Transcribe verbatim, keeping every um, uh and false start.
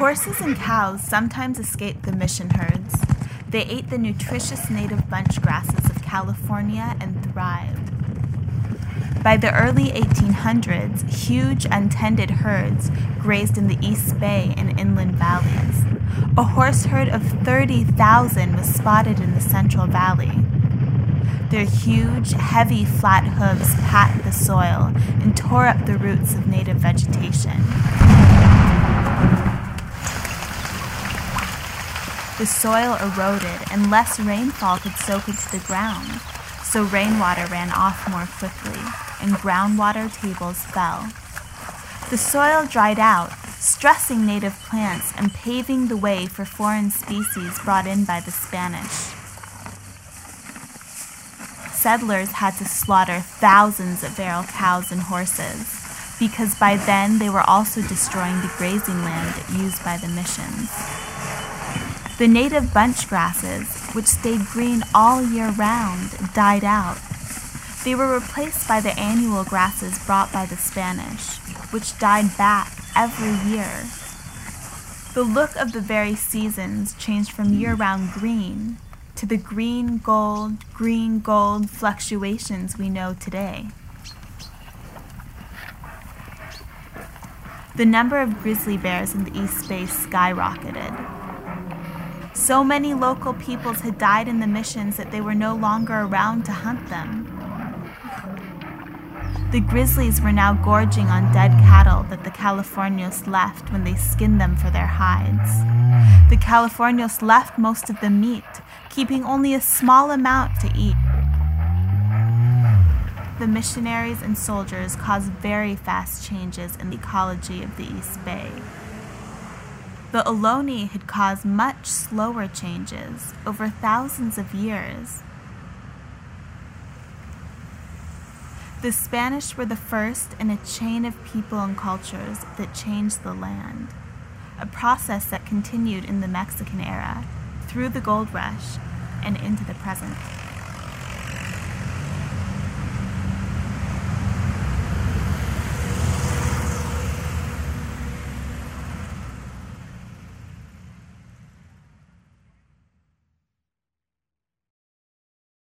Horses and cows sometimes escaped the mission herds. They ate the nutritious native bunch grasses of California and thrived. By the early eighteen hundreds, huge untended herds grazed in the East Bay and inland valleys. A horse herd of thirty thousand was spotted in the Central Valley. Their huge, heavy, flat hooves packed the soil and tore up the roots of native vegetation. The soil eroded and less rainfall could soak into the ground, so rainwater ran off more quickly and groundwater tables fell. The soil dried out, stressing native plants and paving the way for foreign species brought in by the Spanish. Settlers had to slaughter thousands of feral cows and horses, because by then they were also destroying the grazing land used by the missions. The native bunch grasses, which stayed green all year round, died out. They were replaced by the annual grasses brought by the Spanish, which died back every year. The look of the very seasons changed from year-round green to the green-gold, green-gold fluctuations we know today. The number of grizzly bears in the East Bay skyrocketed. So many local peoples had died in the missions that they were no longer around to hunt them. The grizzlies were now gorging on dead cattle that the Californios left when they skinned them for their hides. The Californios left most of the meat, keeping only a small amount to eat. The missionaries and soldiers caused very fast changes in the ecology of the East Bay. The Ohlone had caused much slower changes over thousands of years. The Spanish were the first in a chain of people and cultures that changed the land, a process that continued in the Mexican era, through the gold rush, and into the present.